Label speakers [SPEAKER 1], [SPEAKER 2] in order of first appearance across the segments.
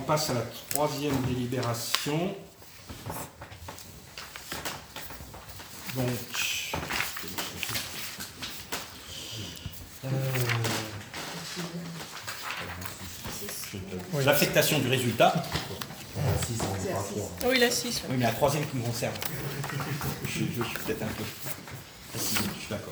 [SPEAKER 1] passe à la troisième délibération. Donc, l'affectation du résultat.
[SPEAKER 2] Oui, la 6.
[SPEAKER 1] Oui, mais la troisième qui me concerne. Je suis peut-être un peu. Je suis d'accord.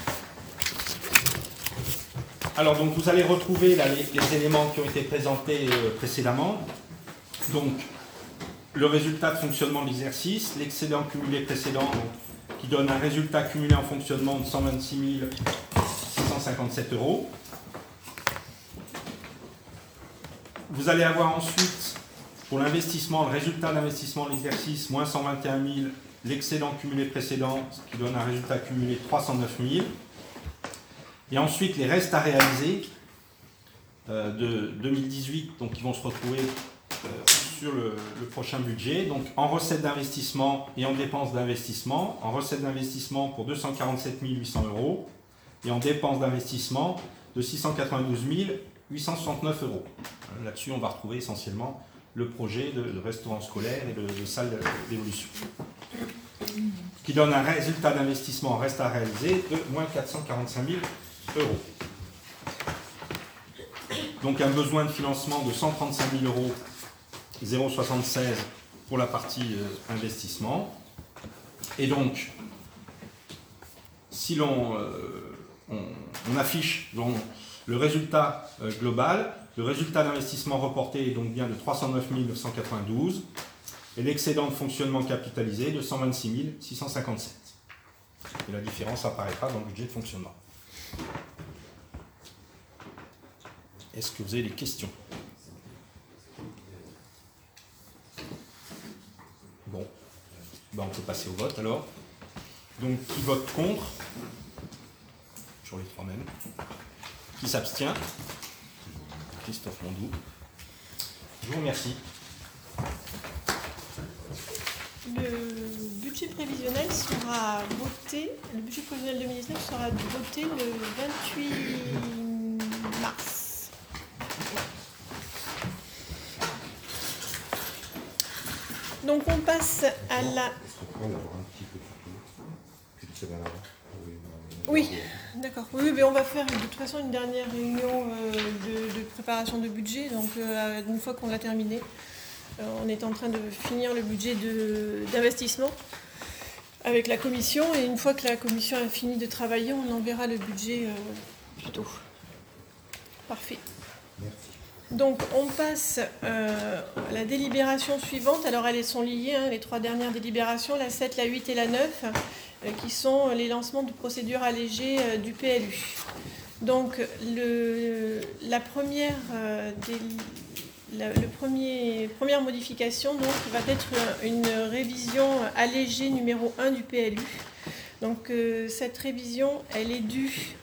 [SPEAKER 1] Alors, donc, vous allez retrouver là, les éléments qui ont été présentés précédemment. Donc, le résultat de fonctionnement de l'exercice, l'excédent cumulé précédent, qui donne un résultat cumulé en fonctionnement de 126 657 €. Vous allez avoir ensuite, pour l'investissement, le résultat d'investissement de l'exercice, moins 121 000, l'excédent cumulé précédent, ce qui donne un résultat cumulé de 309 000. Et ensuite, les restes à réaliser de 2018, donc qui vont se retrouver sur le prochain budget. Donc, en recettes d'investissement et en dépenses d'investissement. En recettes d'investissement pour 247 800 € et en dépenses d'investissement de 692 869 €. Là-dessus, on va retrouver essentiellement le projet de restaurant scolaire et de salle d'évolution, qui donne un résultat d'investissement reste à réaliser de moins 445 000 €. Donc un besoin de financement de 135 000 €, 0,76 pour la partie investissement. Et donc, si l'on affiche donc, le résultat global, le résultat d'investissement reporté est donc bien de 309 992 et l'excédent de fonctionnement capitalisé de 126 657. Et la différence apparaîtra dans le budget de fonctionnement. Est-ce que vous avez des questions? Bon, ben, on peut passer au vote alors. Donc, qui vote contre? Toujours les trois mêmes. Qui s'abstient? Christophe Mondou. Je vous remercie.
[SPEAKER 2] Le budget prévisionnel sera voté, le budget prévisionnel 2019 sera voté le 28 mars. Donc on passe à la... Oui, d'accord. Oui, mais on va faire de toute façon une dernière réunion de préparation de budget, donc une fois qu'on l'a terminé. On est en train de finir le budget d'investissement avec la commission, et une fois que la commission a fini de travailler, on enverra le budget plus tôt. Parfait.
[SPEAKER 3] Merci.
[SPEAKER 2] Donc on passe à la délibération suivante. Alors elles sont liées, les trois dernières délibérations, la 7, la 8 et la 9, qui sont les lancements de procédures allégées du PLU. Donc la première première modification donc, va être une révision allégée numéro 1 du PLU. Donc cette révision, elle est due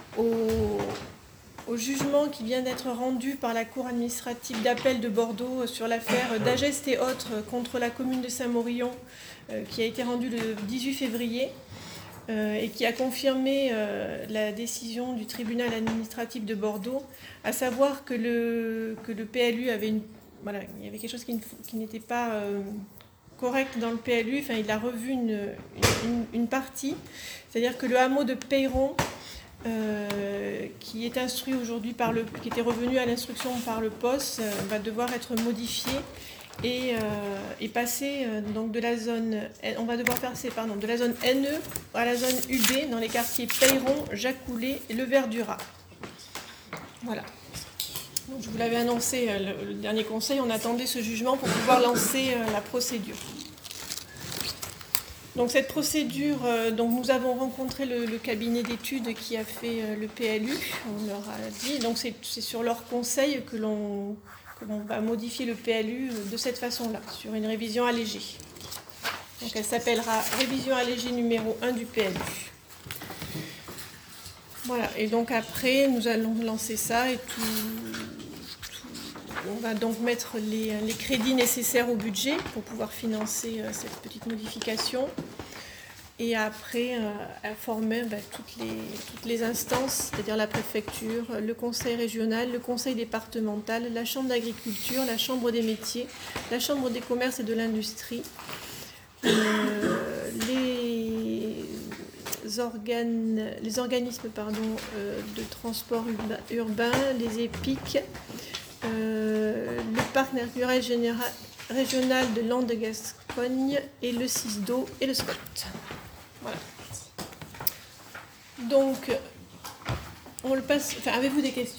[SPEAKER 2] au jugement qui vient d'être rendu par la Cour administrative d'appel de Bordeaux sur l'affaire d'Agest et autres contre la commune de Saint-Maurion, qui a été rendu le 18 février et qui a confirmé la décision du tribunal administratif de Bordeaux, à savoir que le PLU avait il y avait quelque chose qui n'était pas correct dans le PLU. Enfin, il a revu une partie, c'est-à-dire que le hameau de Peyron, qui est instruit aujourd'hui qui était revenu à l'instruction par le POS, va devoir être modifié et passer donc de la zone, on va devoir passer de la zone NE à la zone UB dans les quartiers Peyron, Jacoulet et Le Verdurat. Voilà. Donc, je vous l'avais annoncé le dernier conseil, on attendait ce jugement pour pouvoir lancer la procédure. Donc cette procédure, donc nous avons rencontré le cabinet d'études qui a fait le PLU, on leur a dit, donc c'est sur leur conseil que l'on va modifier le PLU de cette façon-là, sur une révision allégée. Donc elle s'appellera révision allégée numéro 1 du PLU. Voilà, et donc après nous allons lancer ça et on va donc mettre les crédits nécessaires au budget pour pouvoir financer cette petite modification. et après à former toutes les instances, c'est-à-dire la préfecture, le conseil régional, le conseil départemental, la chambre d'agriculture, la chambre des métiers, la chambre des commerces et de l'industrie, les organismes de transport urbain, les EPIC, le parc naturel régional de Landes-Gascogne et le CISDO et le SCOT. Voilà. Donc, on le passe. Enfin, avez-vous des questions ?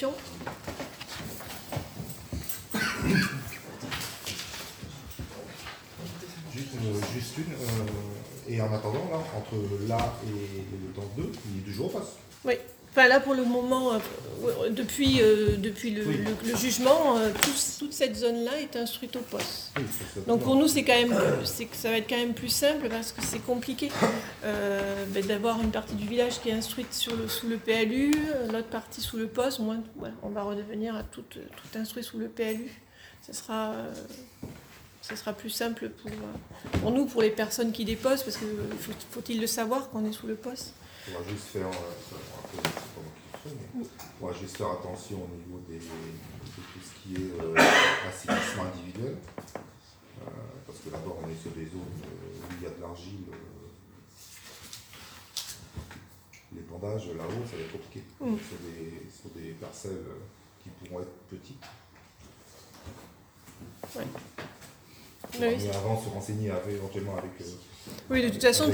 [SPEAKER 3] Juste une. Et en attendant, là, entre là et le temps 2, il est toujours au poste.
[SPEAKER 2] Oui. Enfin, là, pour le moment, depuis le jugement, toute cette zone-là est instruite au poste.
[SPEAKER 3] Oui,
[SPEAKER 2] donc pour nous, ça va être quand même plus simple parce que c'est compliqué d'avoir une partie du village qui est instruite sous le PLU, l'autre partie sous le poste. On va redevenir à tout instruit sous le PLU. Ce sera plus simple pour nous, pour les personnes qui déposent, parce que faut-il le savoir qu'on est sous le poste.
[SPEAKER 3] On va juste faire on va juste faire attention au niveau de tout ce qui est assainissement individuel. Parce que d'abord on est sur des zones où il y a de l'argile. L'épandage là-haut, ça va être compliqué. Sur des parcelles qui pourront être petites.
[SPEAKER 2] Ouais.
[SPEAKER 3] Mais avant se renseigner éventuellement avec.
[SPEAKER 2] Oui, de toute façon,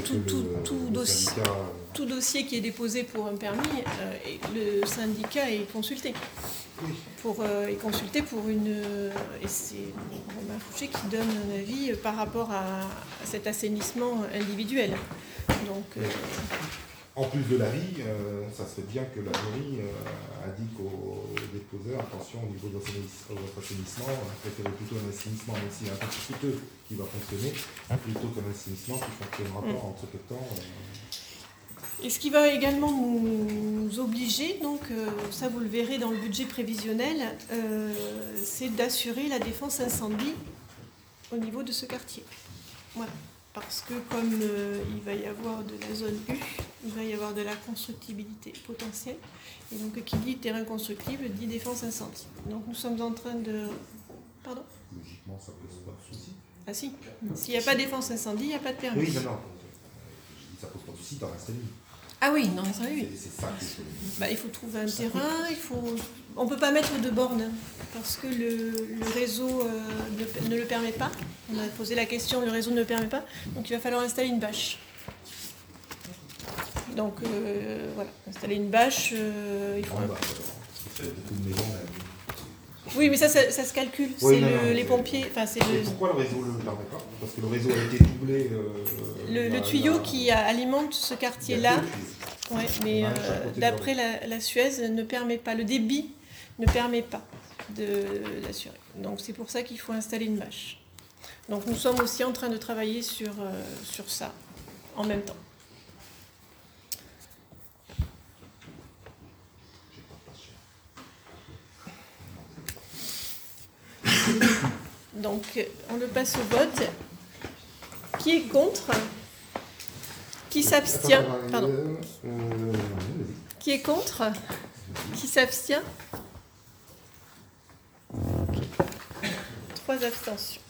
[SPEAKER 3] tout
[SPEAKER 2] dossier qui est déposé pour un permis, le syndicat est consulté.
[SPEAKER 3] Oui.
[SPEAKER 2] Est consulté pour une. Et c'est Romain Fouché qui donne un avis par rapport à cet assainissement individuel. Donc.
[SPEAKER 3] En plus de l'avis, ça serait bien que la mairie indique aux déposeurs, attention au niveau de votre assainissement, préférez plutôt un assainissement, même s'il y a un petit coûteux qui va fonctionner, plutôt qu'un assainissement qui fonctionnera pas entre quelque temps.
[SPEAKER 2] Et ce qui va également nous obliger, donc ça vous le verrez dans le budget prévisionnel, c'est d'assurer la défense incendie au niveau de ce quartier. Voilà. Parce que comme il va y avoir de la zone U, il va y avoir de la constructibilité potentielle. Et donc qui dit terrain constructible dit défense incendie. Donc nous sommes en train de... Pardon ?
[SPEAKER 3] Logiquement, ça pose pas de souci.
[SPEAKER 2] Ah si. S'il n'y a pas de défense incendie, il n'y a pas de permis.
[SPEAKER 3] Oui, non. Ça pose pas de souci dans l'incendie.
[SPEAKER 2] Ah oui, dans l'incendie, oui.
[SPEAKER 3] C'est ça qu'il faut...
[SPEAKER 2] il faut trouver un terrain, on ne peut pas mettre de borne parce que le réseau ne le permet pas. On a posé la question, le réseau ne le permet pas, donc il va falloir installer une bâche. Donc voilà, installer une bâche, il faut... Oui, mais ça se calcule,
[SPEAKER 3] oui,
[SPEAKER 2] les pompiers...
[SPEAKER 3] Pourquoi le réseau ne le permet pas ? Parce que le réseau a été doublé...
[SPEAKER 2] le tuyau qui alimente ce quartier-là, mais d'après la Suez, ne permet pas, le débit ne permet pas de l'assurer. Donc c'est pour ça qu'il faut installer une bâche. Donc nous sommes aussi en train de travailler sur ça, en même temps. Donc on le passe au vote. Qui est contre ? Qui s'abstient ? Pardon. Qui est contre ? Qui s'abstient ? 3 abstentions.